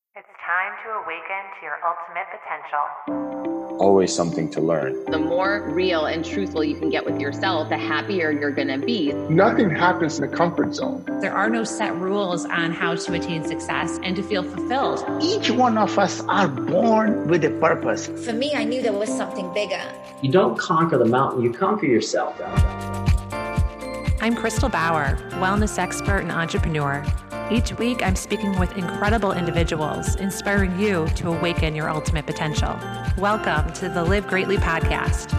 It's time to awaken to your ultimate potential. Always something to learn. The more real and truthful you can get with yourself, the happier you're going to be. Nothing happens in a comfort zone. There are no set rules on how to attain success and to feel fulfilled. Each one of us are born with a purpose. For me, I knew there was something bigger. You don't conquer the mountain, you conquer yourself. I'm Crystal Bauer, wellness expert and entrepreneur. Each week, I'm speaking with incredible individuals, inspiring you to awaken your ultimate potential. Welcome to the Live Greatly podcast.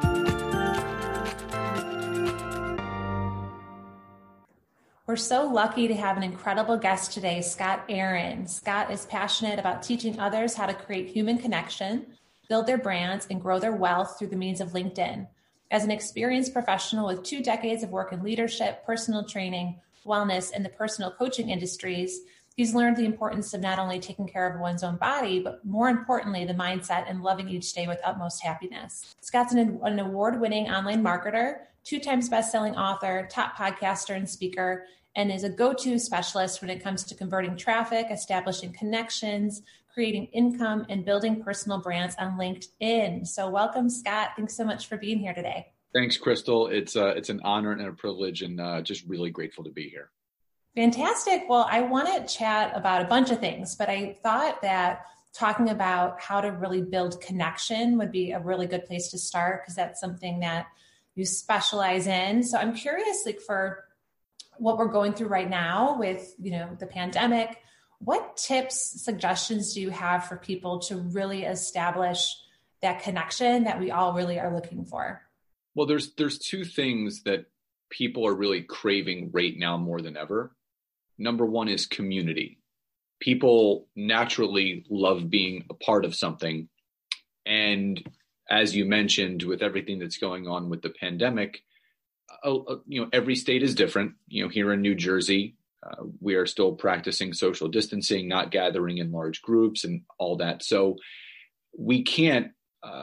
We're so lucky to have an incredible guest today, Scott Aaron. Scott is passionate about teaching others how to create human connection, build their brands, and grow their wealth through the means of LinkedIn. As an experienced professional with 2 decades of work in leadership, personal training, wellness, and the personal coaching industries, he's learned the importance of not only taking care of one's own body, but more importantly, the mindset and loving each day with utmost happiness. Scott's an award-winning online marketer, 2 times best-selling author, top podcaster and speaker, and is a go-to specialist when it comes to converting traffic, establishing connections, creating income, and building personal brands on LinkedIn. So welcome, Scott. Thanks so much for being here today. Thanks, Crystal. It's an honor and a privilege, and just really grateful to be here. Fantastic. Well, I want to chat about a bunch of things, but I thought that talking about how to really build connection would be a really good place to start, because that's something that you specialize in. So I'm curious, like, for what we're going through right now with, the pandemic, what tips, suggestions do you have for people to really establish that connection that we all really are looking for? Well, there's 2 things that people are really craving right now more than ever. Number one is community. People naturally love being a part of something. And as you mentioned, with everything that's going on with the pandemic, every state is different. Here in New Jersey, we are still practicing social distancing, not gathering in large groups and all that. So we can't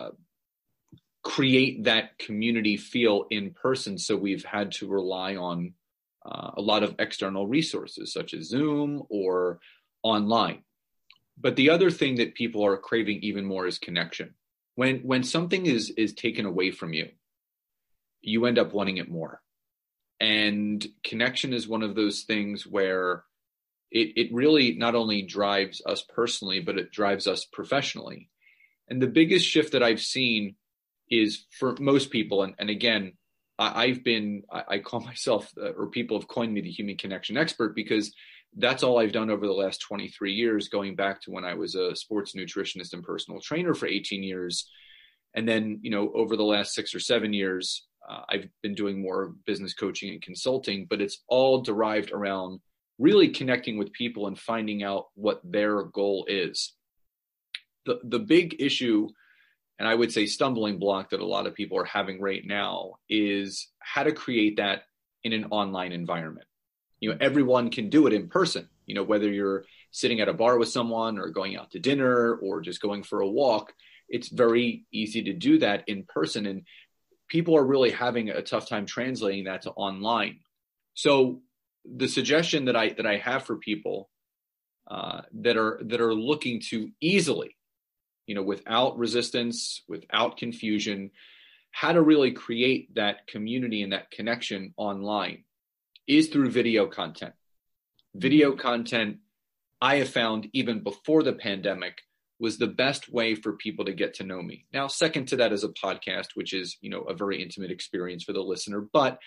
create that community feel in person. So we've had to rely on a lot of external resources such as Zoom or online. But the other thing that people are craving even more is connection. When something is taken away from you, you end up wanting it more. And connection is one of those things where it really not only drives us personally, but it drives us professionally. And the biggest shift that I've seen is for most people, and again, I call myself, or people have coined me the human connection expert, because that's all I've done over the last 23 years, going back to when I was a sports nutritionist and personal trainer for 18 years. And then, over the last 6 or 7 years, I've been doing more business coaching and consulting, but it's all derived around really connecting with people and finding out what their goal is. The big issue, and I would say stumbling block, that a lot of people are having right now is how to create that in an online environment. Everyone can do it in person, whether you're sitting at a bar with someone or going out to dinner or just going for a walk. It's very easy to do that in person. And people are really having a tough time translating that to online. So the suggestion that I have for people that are looking to easily, without resistance, without confusion, how to really create that community and that connection online is through video content. Video content, I have found even before the pandemic, was the best way for people to get to know me. Now, second to that is a podcast, which is, a very intimate experience for the listener. But,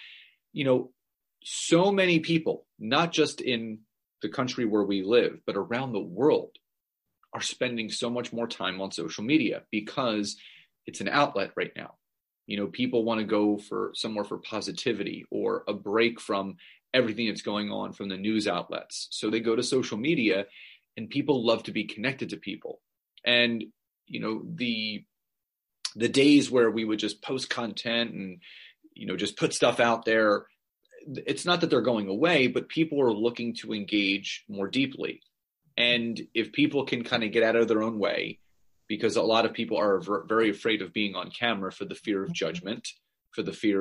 so many people, not just in the country where we live, but around the world, are spending so much more time on social media because it's an outlet right now. People want to go for somewhere for positivity or a break from everything that's going on from the news outlets. So they go to social media, and people love to be connected to people. And, the days where we would just post content and, just put stuff out there, it's not that they're going away, but people are looking to engage more deeply. And if people can kind of get out of their own way, because a lot of people are very afraid of being on camera for the fear of judgment, for the fear of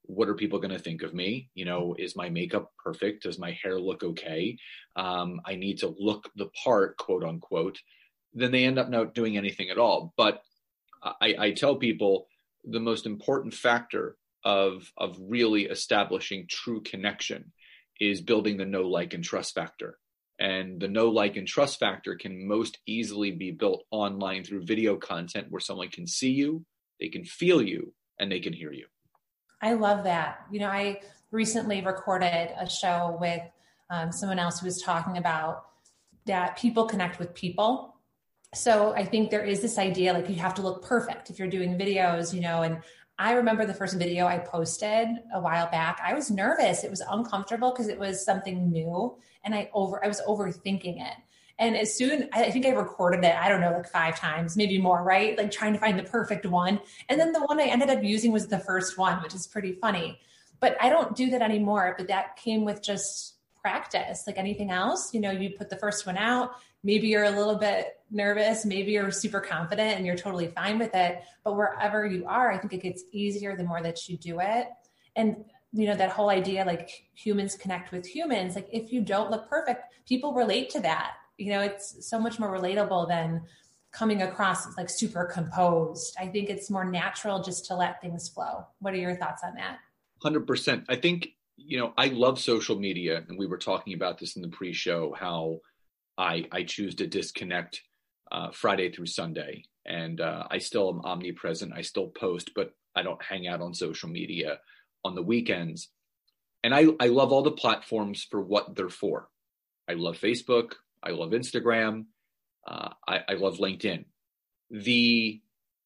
what are people going to think of me? You know, is my makeup perfect? Does my hair look okay? I need to look the part, quote unquote. Then they end up not doing anything at all. But I tell people the most important factor of really establishing true connection is building the know, like, and trust factor. And the know, like, and trust factor can most easily be built online through video content where someone can see you, they can feel you, and they can hear you. I love that. You know, I recently recorded a show with someone else who was talking about that people connect with people. So I think there is this idea, like, you have to look perfect if you're doing videos, you know, and I remember the first video I posted a while back. I was nervous. It was uncomfortable because it was something new, and I was overthinking it. And as soon, I think I recorded it, I don't know, like 5 times, maybe more, right? Like trying to find the perfect one. And then the one I ended up using was the first one, which is pretty funny. But I don't do that anymore. But that came with just practice, like anything else. You know, you put the first one out, maybe you're a little bit nervous, maybe you're super confident and you're totally fine with it. But wherever you are, I think it gets easier the more that you do it. And, you know, that whole idea, like humans connect with humans, like if you don't look perfect, people relate to that. You know, it's so much more relatable than coming across as like super composed. I think it's more natural just to let things flow. What are your thoughts on that? 100%. I think, you know, I love social media, and we were talking about this in the pre-show, how I choose to disconnect Friday through Sunday, and I still am omnipresent. I still post, but I don't hang out on social media on the weekends. And I love all the platforms for what they're for. I love Facebook. I love Instagram. I love LinkedIn. The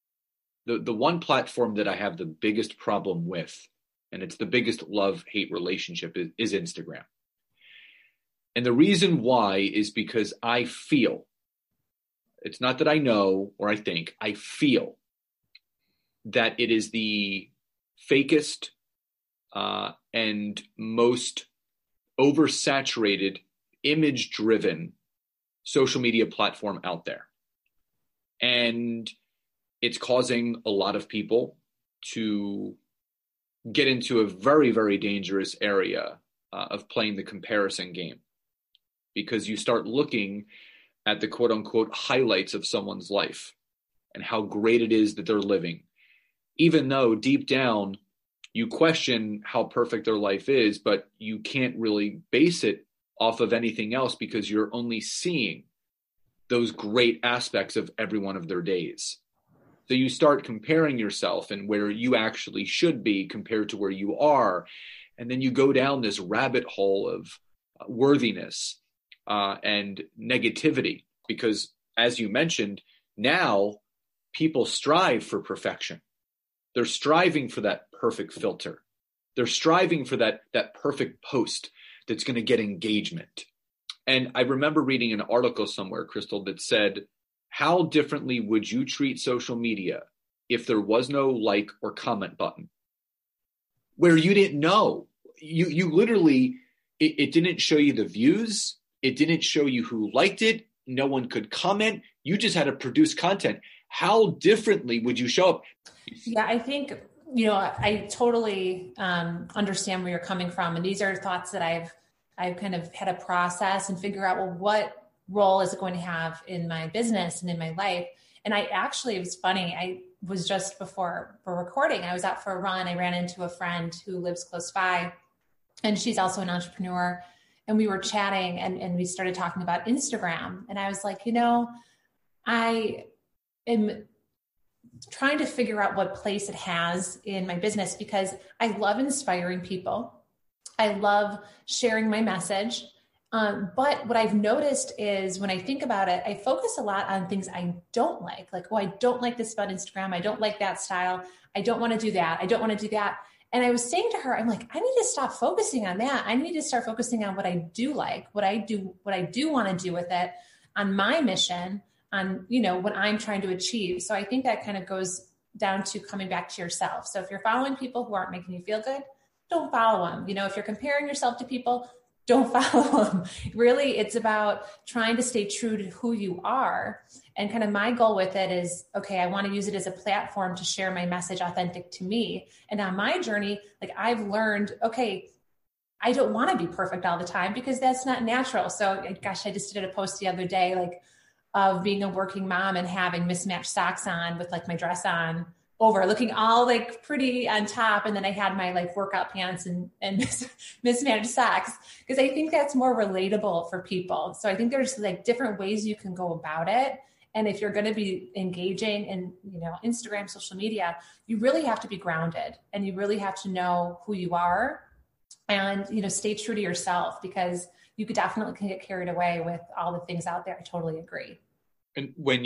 one platform that I have the biggest problem with, and it's the biggest love-hate relationship, is Instagram. And the reason why is because I feel, it's not that I know or I think, I feel that it is the fakest and most oversaturated, image-driven social media platform out there. And it's causing a lot of people to get into a very, very dangerous area of playing the comparison game, because you start looking at the quote unquote highlights of someone's life and how great it is that they're living, even though deep down you question how perfect their life is, but you can't really base it off of anything else because you're only seeing those great aspects of every one of their days. So you start comparing yourself and where you actually should be compared to where you are. And then you go down this rabbit hole of worthiness and negativity, because as you mentioned, now people strive for perfection. They're striving for that perfect filter. They're striving for that perfect post that's going to get engagement. And I remember reading an article somewhere, Crystal, that said, how differently would you treat social media if there was no like or comment button? Where you didn't know. You literally, it didn't show you the views. It didn't show you who liked it. No one could comment. You just had to produce content. How differently would you show up? Yeah, I think, I totally understand where you're coming from. And these are thoughts that I've kind of had to process and figure out, well, what role is it going to have in my business and in my life? And it was funny. I was just before we're recording, I was out for a run. I ran into a friend who lives close by, and she's also an entrepreneur. And we were chatting and we started talking about Instagram. And I was like, I am trying to figure out what place it has in my business, because I love inspiring people. I love sharing my message. But what I've noticed is when I think about it, I focus a lot on things I don't like. Like, I don't like this about Instagram. I don't like that style. I don't want to do that. I don't want to do that. And I was saying to her, I'm like, I need to stop focusing on that. I need to start focusing on what I do like, what I do want to do with it, on my mission, on, what I'm trying to achieve. So I think that kind of goes down to coming back to yourself. So if you're following people who aren't making you feel good, don't follow them. If you're comparing yourself to people, don't follow them. Really, it's about trying to stay true to who you are. And kind of my goal with it is, okay, I want to use it as a platform to share my message authentic to me. And on my journey, like I've learned, okay, I don't want to be perfect all the time because that's not natural. So gosh, I just did a post the other day, like of being a working mom and having mismatched socks on with like my dress on over, looking all like pretty on top. And then I had my like workout pants and mismatched socks, because I think that's more relatable for people. So I think there's like different ways you can go about it. And if you're going to be engaging in, Instagram, social media, you really have to be grounded and you really have to know who you are and, stay true to yourself, because you could definitely can get carried away with all the things out there. I totally agree. And when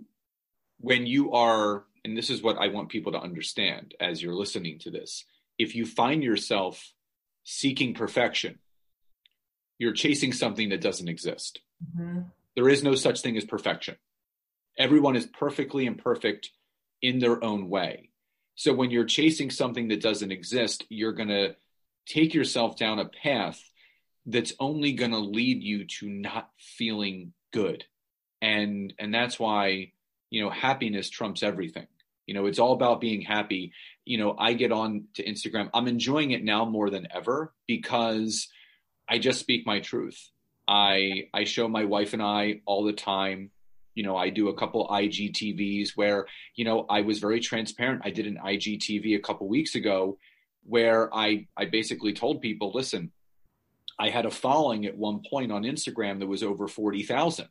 you are, and this is what I want people to understand as you're listening to this, if you find yourself seeking perfection, you're chasing something that doesn't exist. Mm-hmm. There is no such thing as perfection. Everyone is perfectly imperfect in their own way. So when you're chasing something that doesn't exist, you're going to take yourself down a path that's only going to lead you to not feeling good. And that's why, happiness trumps everything. It's all about being happy. I get on to Instagram. I'm enjoying it now more than ever because I just speak my truth. I show my wife and I all the time. I do a couple IGTVs where, I was very transparent. I did an IGTV a couple weeks ago where I basically told people, listen, I had a following at one point on Instagram that was over 40,000.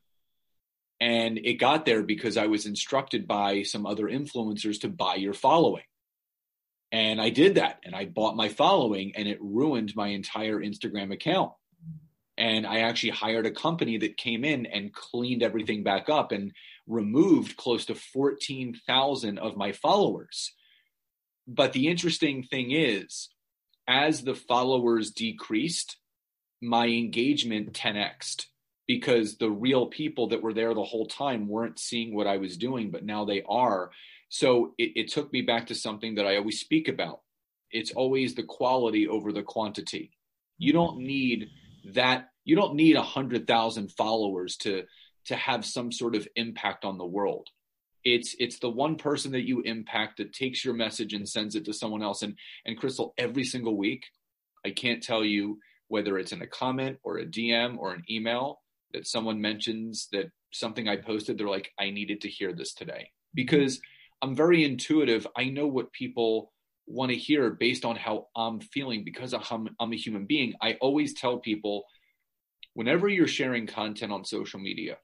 And it got there because I was instructed by some other influencers to buy your following. And I did that, and I bought my following, and it ruined my entire Instagram account. And I actually hired a company that came in and cleaned everything back up and removed close to 14,000 of my followers. But the interesting thing is, as the followers decreased, my engagement 10x'd, because the real people that were there the whole time weren't seeing what I was doing, but now they are. So it took me back to something that I always speak about. It's always the quality over the quantity. You don't need that. You don't need 100,000 followers to have some sort of impact on the world. It's the one person that you impact that takes your message and sends it to someone else. And Crystal, every single week, I can't tell you whether it's in a comment or a DM or an email that someone mentions that something I posted, they're like, I needed to hear this today, because I'm very intuitive. I know what people want to hear based on how I'm feeling, because I'm a human being. I always tell people, whenever you're sharing content on social media,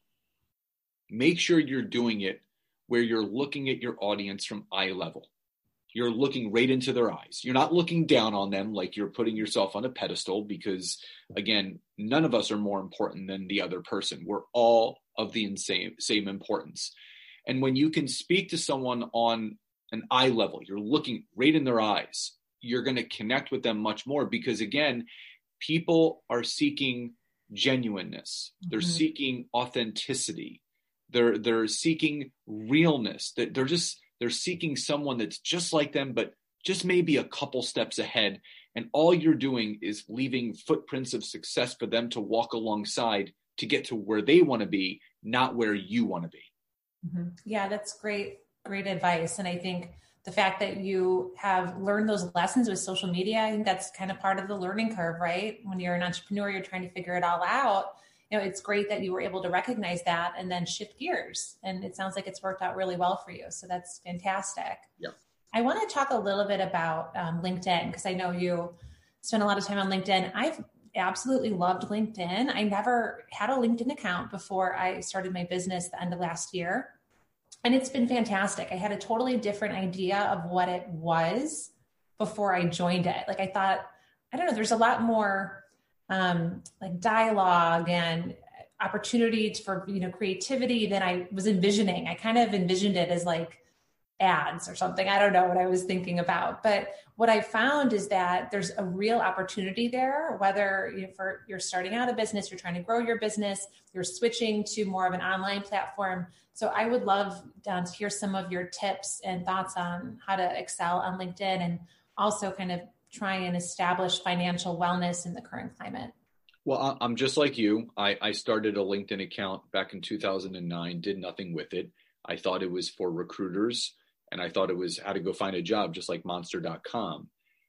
make sure you're doing it where you're looking at your audience from eye level. You're looking right into their eyes. You're not looking down on them like you're putting yourself on a pedestal, because, again, none of us are more important than the other person. We're all of the same importance. And when you can speak to someone on an eye level, you're looking right in their eyes, you're going to connect with them much more, because, again, people are seeking genuineness. They're seeking authenticity. They're seeking realness. They're seeking someone that's just like them, but just maybe a couple steps ahead. And all you're doing is leaving footprints of success for them to walk alongside to get to where they want to be, not where you want to be. Mm-hmm. Yeah, that's great advice. And I think the fact that you have learned those lessons with social media, I think that's kind of part of the learning curve, right? When you're an entrepreneur, you're trying to figure it all out. It's great that you were able to recognize that and then shift gears. And it sounds like it's worked out really well for you. So that's fantastic. Yeah. I want to talk a little bit about LinkedIn, because I know you spend a lot of time on LinkedIn. I've absolutely loved LinkedIn. I never had a LinkedIn account before I started my business the end of last year. And it's been fantastic. I had a totally different idea of what it was before I joined it. Like I thought, I don't know, there's a lot more like dialogue and opportunity for, creativity than I was envisioning. I kind of envisioned it as like ads or something. I don't know what I was thinking about, but what I found is that there's a real opportunity there, whether you're starting out a business, you're trying to grow your business, you're switching to more of an online platform. So I would love to hear some of your tips and thoughts on how to excel on LinkedIn and also kind of try and establish financial wellness in the current climate. Well, I'm just like you. I started a LinkedIn account back in 2009, did nothing with it. I thought it was for recruiters, and I thought it was how to go find a job, just like monster.com.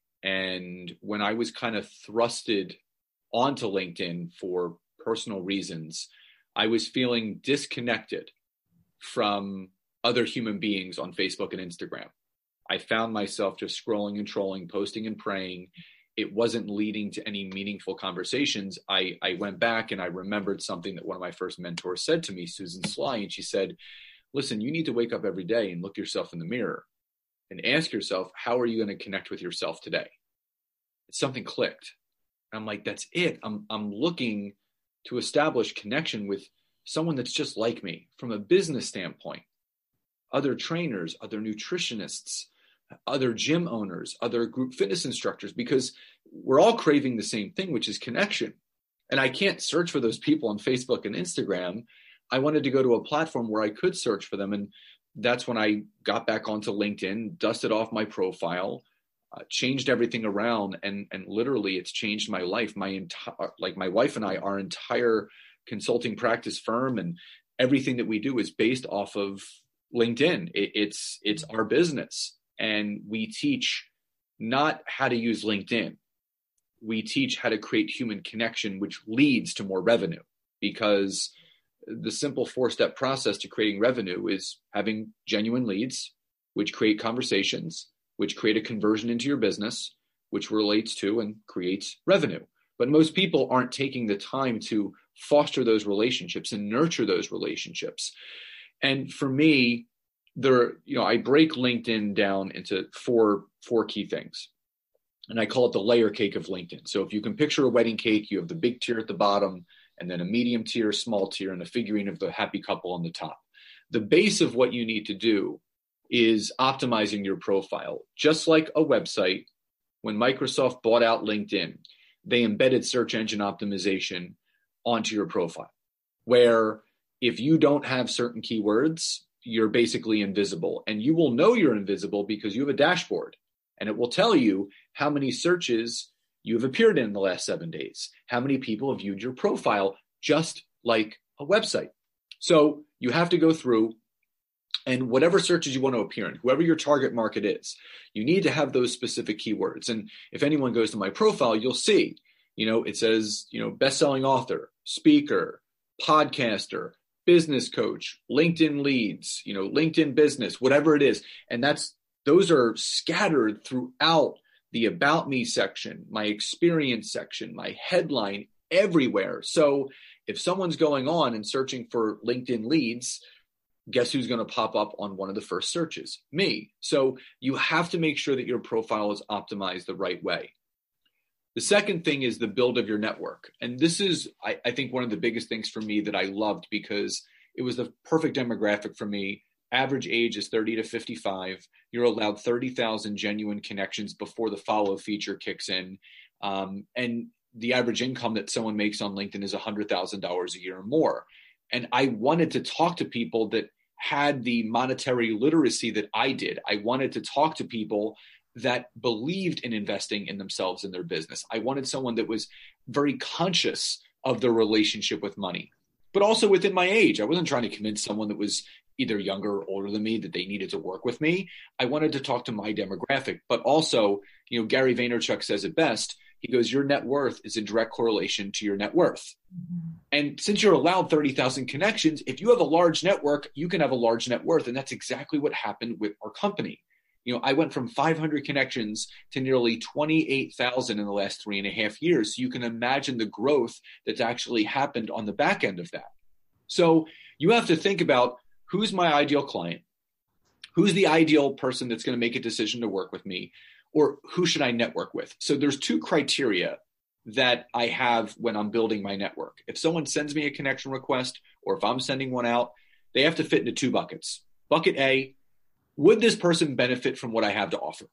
And when I was kind of thrusted onto LinkedIn for personal reasons, I was feeling disconnected from other human beings on Facebook and Instagram. I found myself just scrolling and trolling, posting and praying. It wasn't leading to any meaningful conversations. I went back and I remembered something that one of my first mentors said to me, Susan Sly, and she said, listen, you need to wake up every day and look yourself in the mirror and ask yourself, how are you going to connect with yourself today? Something clicked. I'm like, that's it. I'm looking to establish connection with someone that's just like me from a business standpoint, other trainers, other nutritionists, other gym owners, other group fitness instructors, because we're all craving the same thing, which is connection. And I can't search for those people on Facebook and Instagram. I wanted to go to a platform where I could search for them. And that's when I got back onto LinkedIn, dusted off my profile, changed everything around. And literally it's changed my life. My wife and I, our entire consulting practice firm and everything that we do is based off of LinkedIn. It's our business. And we teach not how to use LinkedIn. We teach how to create human connection, which leads to more revenue, because the simple 4-step process to creating revenue is having genuine leads, which create conversations, which create a conversion into your business, which relates to and creates revenue. But most people aren't taking the time to foster those relationships and nurture those relationships. And for me, I break LinkedIn down into four key things. And I call it the layer cake of LinkedIn. So if you can picture a wedding cake, you have the big tier at the bottom, and then a medium tier, small tier, and a figurine of the happy couple on the top. The base of what you need to do is optimizing your profile. Just like a website, when Microsoft bought out LinkedIn, they embedded search engine optimization onto your profile, where if you don't have certain keywords, you're basically invisible. And you will know you're invisible because you have a dashboard, and it will tell you how many searches you have appeared in the last 7 days, how many people have viewed your profile, just like a website. So you have to go through, and whatever searches you want to appear in, whoever your target market is, you need to have those specific keywords. And if anyone goes to my profile, you'll see, it says, best-selling author, speaker, podcaster, business coach, LinkedIn leads, LinkedIn business, whatever it is. And those are scattered throughout the About Me section, my experience section, my headline, everywhere. So if someone's going on and searching for LinkedIn leads, guess who's going to pop up on one of the first searches? Me. So you have to make sure that your profile is optimized the right way. The second thing is the build of your network. And this is, I think, one of the biggest things for me that I loved, because it was the perfect demographic for me. Average age is 30 to 55. You're allowed 30,000 genuine connections before the follow feature kicks in. And the average income that someone makes on LinkedIn is $100,000 a year or more. And I wanted to talk to people that had the monetary literacy that I did. I wanted to talk to people that believed in investing in themselves and their business. I wanted someone that was very conscious of their relationship with money, but also within my age. I wasn't trying to convince someone that was either younger or older than me that they needed to work with me. I wanted to talk to my demographic, but also, Gary Vaynerchuk says it best. He goes, your net worth is in direct correlation to your net worth. Mm-hmm. And since you're allowed 30,000 connections, if you have a large network, you can have a large net worth. And that's exactly what happened with our company. I went from 500 connections to nearly 28,000 in the last 3.5 years. So you can imagine the growth that's actually happened on the back end of that. So you have to think about, who's my ideal client? Who's the ideal person that's going to make a decision to work with me? Or who should I network with? So there's 2 criteria that I have when I'm building my network. If someone sends me a connection request, or if I'm sending one out, they have to fit into 2 buckets. Bucket A, would this person benefit from what I have to offer?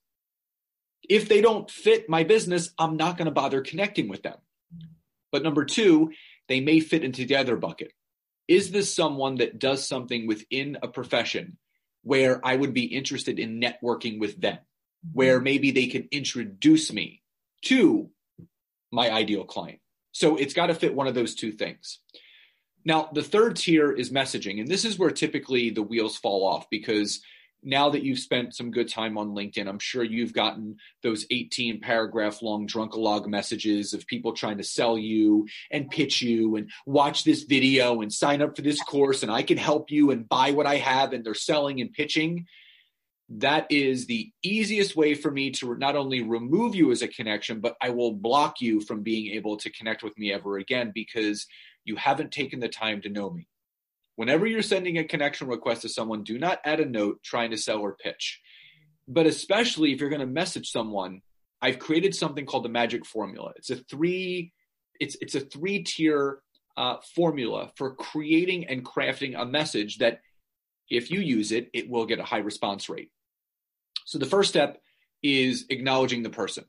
If they don't fit my business, I'm not going to bother connecting with them. But number 2, they may fit into the other bucket. Is this someone that does something within a profession where I would be interested in networking with them, where maybe they can introduce me to my ideal client? So it's got to fit one of those two things. Now, the third tier is messaging. And this is where typically the wheels fall off, because now that you've spent some good time on LinkedIn, I'm sure you've gotten those 18 paragraph long drunkalog messages of people trying to sell you and pitch you and watch this video and sign up for this course and I can help you and buy what I have, and they're selling and pitching. That is the easiest way for me to not only remove you as a connection, but I will block you from being able to connect with me ever again, because you haven't taken the time to know me. Whenever you're sending a connection request to someone, do not add a note trying to sell or pitch. But especially if you're going to message someone, I've created something called the magic formula. It's a three-tier formula for creating and crafting a message that if you use it, it will get a high response rate. So the first step is acknowledging the person.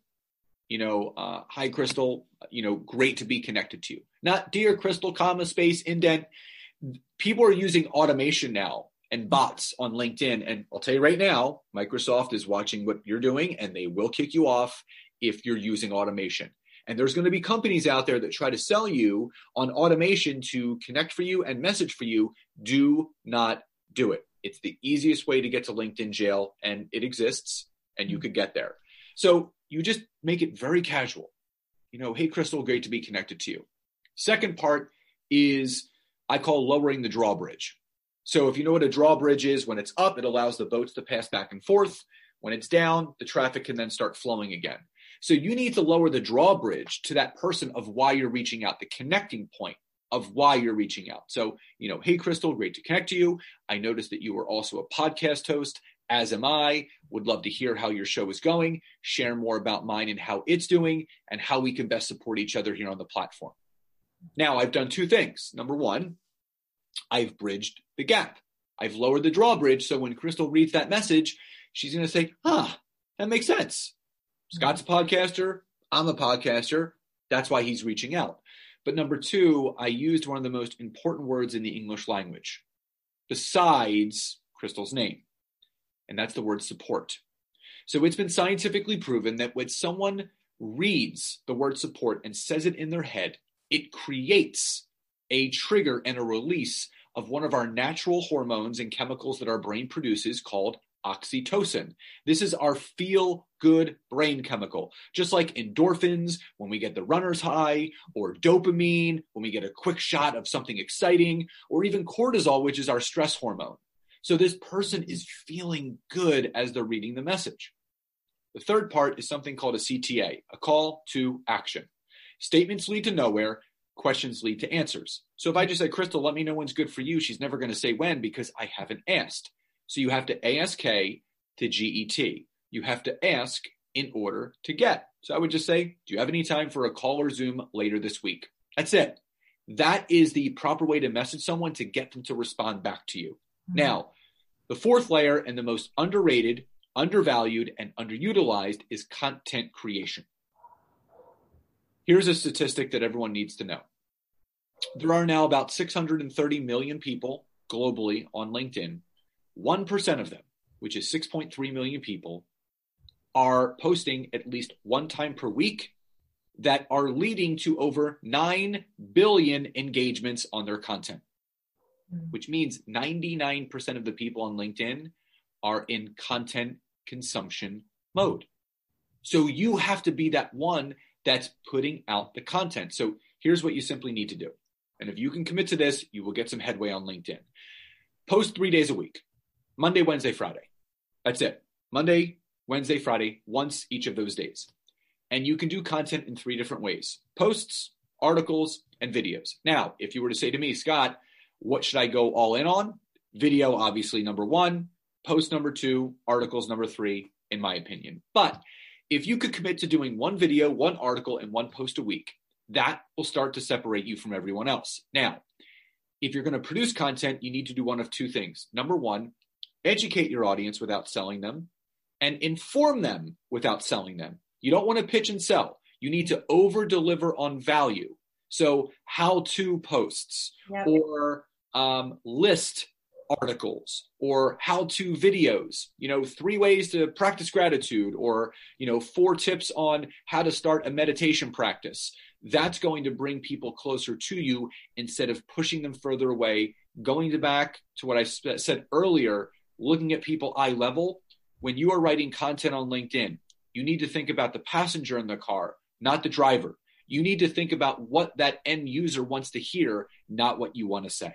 Hi, Crystal, great to be connected to you. Not dear Crystal, comma, space, indent. People are using automation now and bots on LinkedIn. And I'll tell you right now, Microsoft is watching what you're doing and they will kick you off if you're using automation. And there's going to be companies out there that try to sell you on automation to connect for you and message for you. Do not do it. It's the easiest way to get to LinkedIn jail, and it exists, and you could get there. So you just make it very casual. Hey, Crystal, great to be connected to you. Second part is I call lowering the drawbridge. So if you know what a drawbridge is, when it's up, it allows the boats to pass back and forth. When it's down, the traffic can then start flowing again. So you need to lower the drawbridge to that person of why you're reaching out, the connecting point of why you're reaching out. So, hey, Crystal, great to connect to you. I noticed that you were also a podcast host, as am I. Would love to hear how your show is going, share more about mine and how it's doing, and how we can best support each other here on the platform. Now, I've done two things. Number one, I've bridged the gap. I've lowered the drawbridge. So when Crystal reads that message, she's going to say, that makes sense. Scott's a podcaster. I'm a podcaster. That's why he's reaching out. But number two, I used one of the most important words in the English language besides Crystal's name. And that's the word support. So it's been scientifically proven that when someone reads the word support and says it in their head, it creates a trigger and a release of one of our natural hormones and chemicals that our brain produces called oxytocin. This is our feel-good brain chemical, just like endorphins when we get the runner's high, or dopamine when we get a quick shot of something exciting, or even cortisol, which is our stress hormone. So this person is feeling good as they're reading the message. The third part is something called a CTA, a call to action. Statements lead to nowhere. Questions lead to answers. So if I just say, Crystal, let me know when's good for you, she's never going to say when because I haven't asked. So you have to ask to GET. You have to ask in order to get. So I would just say, do you have any time for a call or Zoom later this week? That's it. That is the proper way to message someone to get them to respond back to you. Mm-hmm. Now, the fourth layer and the most underrated, undervalued, and underutilized is content creation. Here's a statistic that everyone needs to know. There are now about 630 million people globally on LinkedIn. 1% of them, which is 6.3 million people, are posting at least one time per week that are leading to over 9 billion engagements on their content, which means 99% of the people on LinkedIn are in content consumption mode. So you have to be that one that's putting out the content. So here's what you simply need to do. And if you can commit to this, you will get some headway on LinkedIn. Post 3 days a week. Monday, Wednesday, Friday. That's it. Monday, Wednesday, Friday, once each of those days. And you can do content in 3 different ways: posts, articles, and videos. Now, if you were to say to me, Scott, what should I go all in on? Video, obviously, number 1, post number 2, articles number 3, in my opinion. But if you could commit to doing 1 video, 1 article, and 1 post a week, that will start to separate you from everyone else. Now, if you're going to produce content, you need to do one of 2 things. Number 1, educate your audience without selling them, and inform them without selling them. You don't want to pitch and sell. You need to over-deliver on value. So how-to posts, or list articles, or how-to videos, 3 ways to practice gratitude, or, 4 tips on how to start a meditation practice. That's going to bring people closer to you instead of pushing them further away. Going back to what I said earlier, looking at people eye level. When you are writing content on LinkedIn, you need to think about the passenger in the car, not the driver. You need to think about what that end user wants to hear, not what you want to say.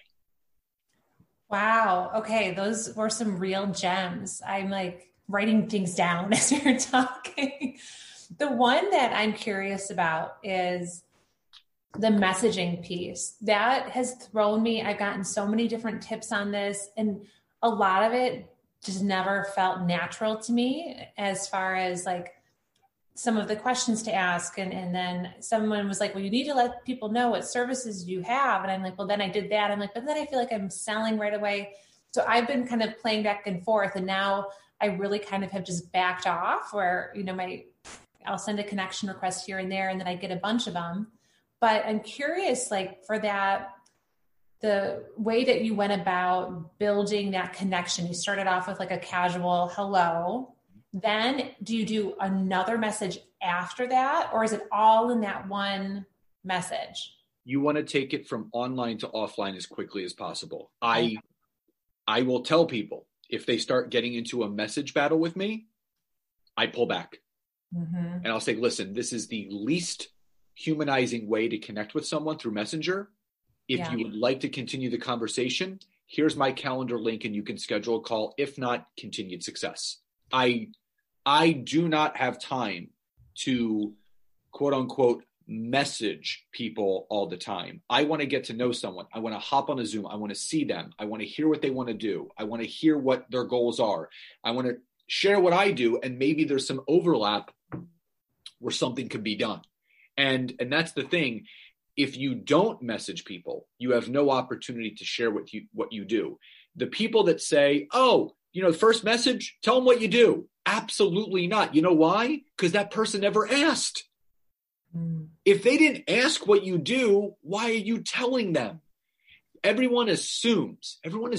Wow. Okay. Those were some real gems. I'm like writing things down as you're talking. The one that I'm curious about is the messaging piece. That has thrown me. I've gotten so many different tips on this, and a lot of it just never felt natural to me as far as like some of the questions to ask. And then someone was like, well, you need to let people know what services you have. And I'm like, well, then I did that. I'm like, but then I feel like I'm selling right away. So I've been kind of playing back and forth. And now I really kind of have just backed off where, you know, I'll send a connection request here and there, and then I get a bunch of them. But I'm curious, like for that, the way that you went about building that connection, you started off with like a casual hello. Then do you do another message after that, or is it all in that one message? You want to take it from online to offline as quickly as possible. I will tell people if they start getting into a message battle with me, I pull back. Mm-hmm. And I'll say, listen, this is the least humanizing way to connect with someone through Messenger. If you would like to continue the conversation, here's my calendar link and you can schedule a call. If not, continued success. I do not have time to quote unquote message people all the time. I want to get to know someone. I want to hop on a Zoom. I want to see them. I want to hear what they want to do. I want to hear what their goals are. I want to share what I do, and maybe there's some overlap where something could be done. And that's the thing. If you don't message people, you have no opportunity to share what you do. The people that say, oh, you know, first message, tell them what you do. Absolutely not. You know why? Because that person never asked. If they didn't ask what you do, why are you telling them? Everyone assumes,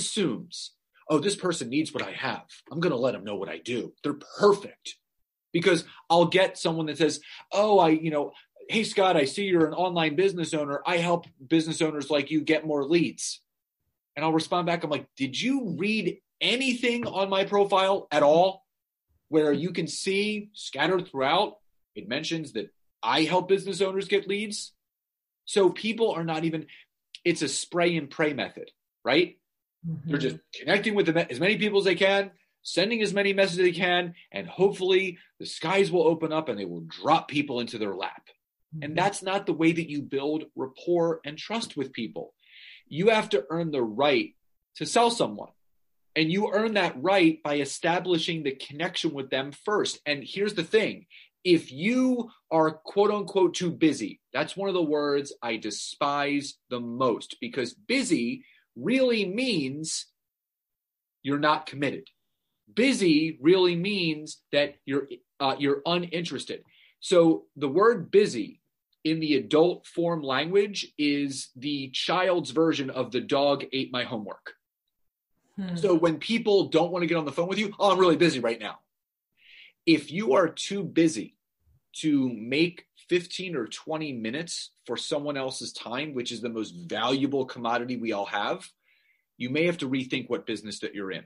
oh, this person needs what I have. I'm going to let them know what I do. They're perfect. Because I'll get someone that says, oh, hey, Scott, I see you're an online business owner. I help business owners like you get more leads. And I'll respond back. I'm like, did you read anything on my profile at all where you can see scattered throughout? It mentions that I help business owners get leads. So people are not even, it's a spray and pray method, right? Mm-hmm. They're just connecting with as many people as they can, sending as many messages as they can, and hopefully the skies will open up and they will drop people into their lap. Mm-hmm. And that's not the way that you build rapport and trust with people. You have to earn the right to sell someone. And you earn that right by establishing the connection with them first. And here's the thing. If you are quote unquote too busy, that's one of the words I despise the most, because busy really means you're not committed. Busy really means that you're uninterested. So the word busy in the adult form language is the child's version of the dog ate my homework. So when people don't want to get on the phone with you, oh, I'm really busy right now. If you are too busy to make 15 or 20 minutes for someone else's time, which is the most valuable commodity we all have, you may have to rethink what business that you're in.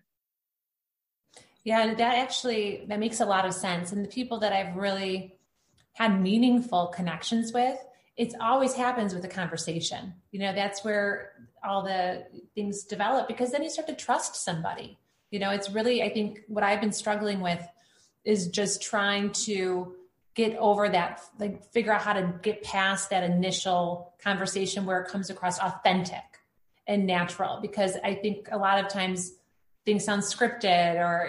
Yeah, and that makes a lot of sense. And the people that I've really had meaningful connections with, it always happens with a conversation. You know, that's where all the things develop, because then you start to trust somebody. You know, it's really, I think what I've been struggling with is just trying to get over that, like figure out how to get past that initial conversation where it comes across authentic and natural, because I think a lot of times things sound scripted, or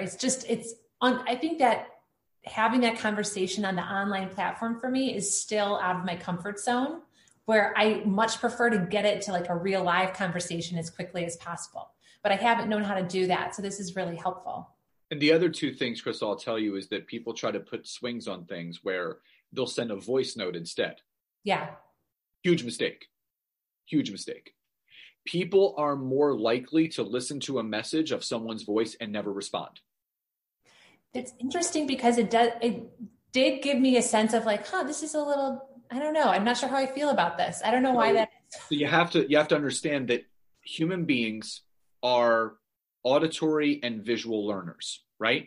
I think that having that conversation on the online platform for me is still out of my comfort zone, where I much prefer to get it to like a real live conversation as quickly as possible. But I haven't known how to do that. So this is really helpful. And the other two things, Crystal, I'll tell you is that people try to put swings on things where they'll send a voice note instead. Yeah. Huge mistake. Huge mistake. People are more likely to listen to a message of someone's voice and never respond. It's interesting because it did give me a sense of like, this is a little I don't know. I'm not sure how I feel about this. I don't know why that is. So you have to understand that human beings are auditory and visual learners, right?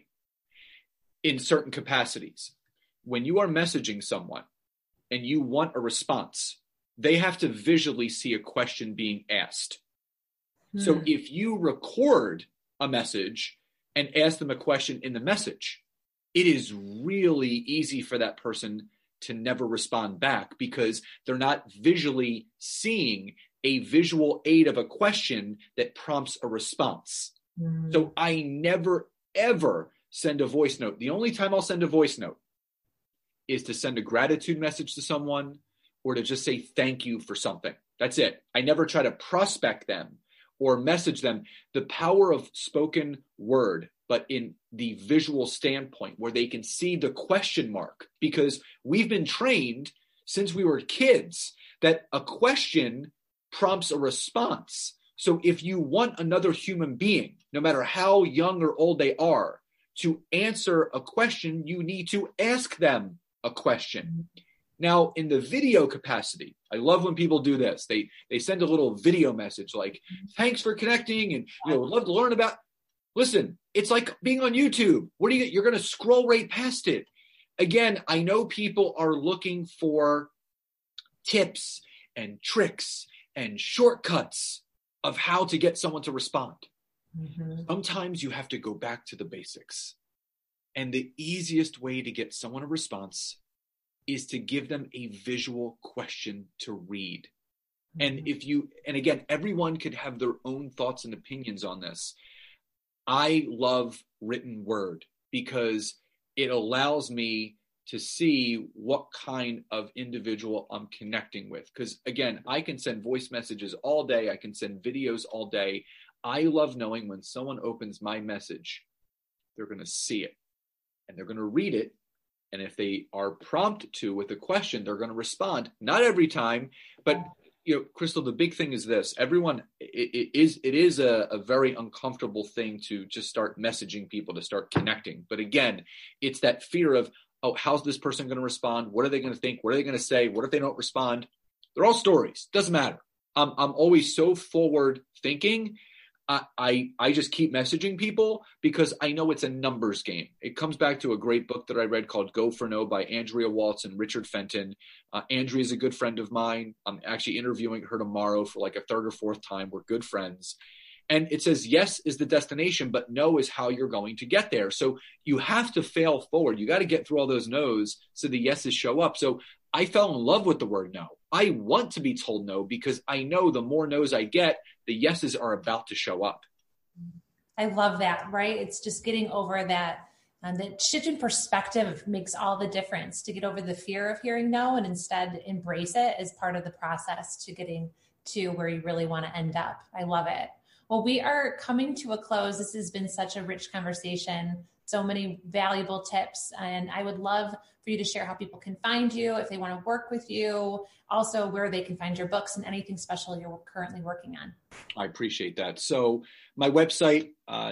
In certain capacities. When you are messaging someone and you want a response, they have to visually see a question being asked. So if you record a message and ask them a question in the message, it is really easy for that person to never respond back because they're not visually seeing a visual aid of a question that prompts a response. So I never, ever send a voice note. The only time I'll send a voice note is to send a gratitude message to someone or to just say thank you for something. That's it. I never try to prospect them or message them. The power of spoken word, but in the visual standpoint where they can see the question mark, because we've been trained since we were kids that a question prompts a response. So if you want another human being, no matter how young or old they are, to answer a question, you need to ask them a question. Now, in the video capacity, I love when people do this. They send a little video message like, thanks for connecting and would love to learn about. Listen, it's like being on YouTube. You're going to scroll right past it. Again, I know people are looking for tips and tricks and shortcuts of how to get someone to respond. Sometimes you have to go back to the basics. And the easiest way to get someone a response is to give them a visual question to read. And again, everyone could have their own thoughts and opinions on this. I love written word because it allows me to see what kind of individual I'm connecting with. Because again, I can send voice messages all day. I can send videos all day. I love knowing when someone opens my message, they're going to see it and they're going to read it. And if they are prompted to with a question, they're going to respond. Not every time, but Crystal, the big thing is this. Everyone, it is a very uncomfortable thing to just start messaging people, to start connecting. But again, it's that fear of, oh, how's this person going to respond? What are they going to think? What are they going to say? What if they don't respond? They're all stories. Doesn't matter. I'm always so forward thinking. I just keep messaging people because I know it's a numbers game. It comes back to a great book that I read called Go for No by Andrea Waltz and Richard Fenton. Andrea is a good friend of mine. I'm actually interviewing her tomorrow for like a third or fourth time. We're good friends. And it says, yes is the destination, but no is how you're going to get there. So you have to fail forward. You got to get through all those no's so the yeses show up. So I fell in love with the word no. I want to be told no because I know the more no's I get, the yeses are about to show up. I love that, right? It's just getting over that. And the shift in perspective makes all the difference to get over the fear of hearing no and instead embrace it as part of the process to getting to where you really want to end up. I love it. Well, we are coming to a close. This has been such a rich conversation, so many valuable tips. And I would love for you to share how people can find you, if they want to work with you, also where they can find your books and anything special you're currently working on. I appreciate that. So my website,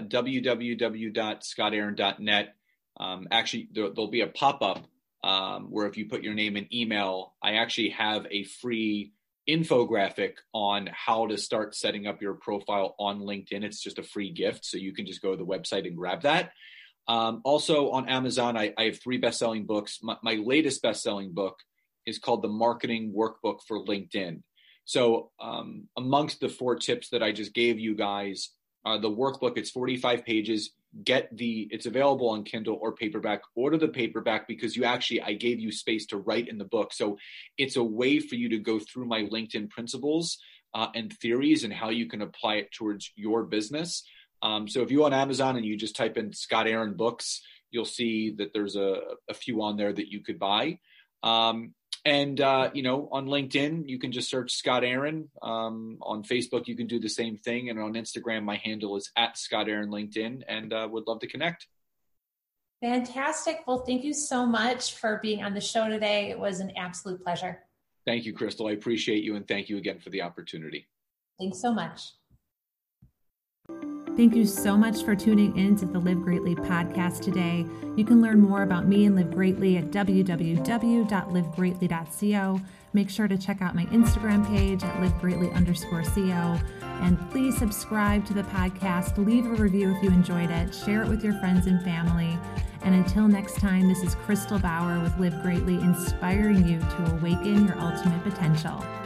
www.scottaaron.net. Actually, there'll be a pop-up where if you put your name and email, I actually have a free infographic on how to start setting up your profile on LinkedIn. It's just a free gift. So you can just go to the website and grab that. Also on Amazon, I have 3 best-selling books. My latest best-selling book is called The Marketing Workbook for LinkedIn. So amongst the 4 tips that I just gave you guys, the workbook, it's 45 pages. It's available on Kindle or paperback. Order the paperback because I gave you space to write in the book. So it's a way for you to go through my LinkedIn principles and theories and how you can apply it towards your business. So if you go on Amazon and you just type in Scott Aaron books, you'll see that there's a few on there that you could buy. And on LinkedIn, you can just search Scott Aaron. On Facebook, you can do the same thing. And on Instagram, my handle is @ScottAaronLinkedIn, and would love to connect. Fantastic. Well, thank you so much for being on the show today. It was an absolute pleasure. Thank you, Crystal. I appreciate you. And thank you again for the opportunity. Thanks so much. Thank you so much for tuning in to the Live Greatly podcast today. You can learn more about me and Live Greatly at www.livegreatly.co. Make sure to check out my Instagram page at livegreatly_co. And please subscribe to the podcast. Leave a review if you enjoyed it. Share it with your friends and family. And until next time, this is Crystal Bauer with Live Greatly, inspiring you to awaken your ultimate potential.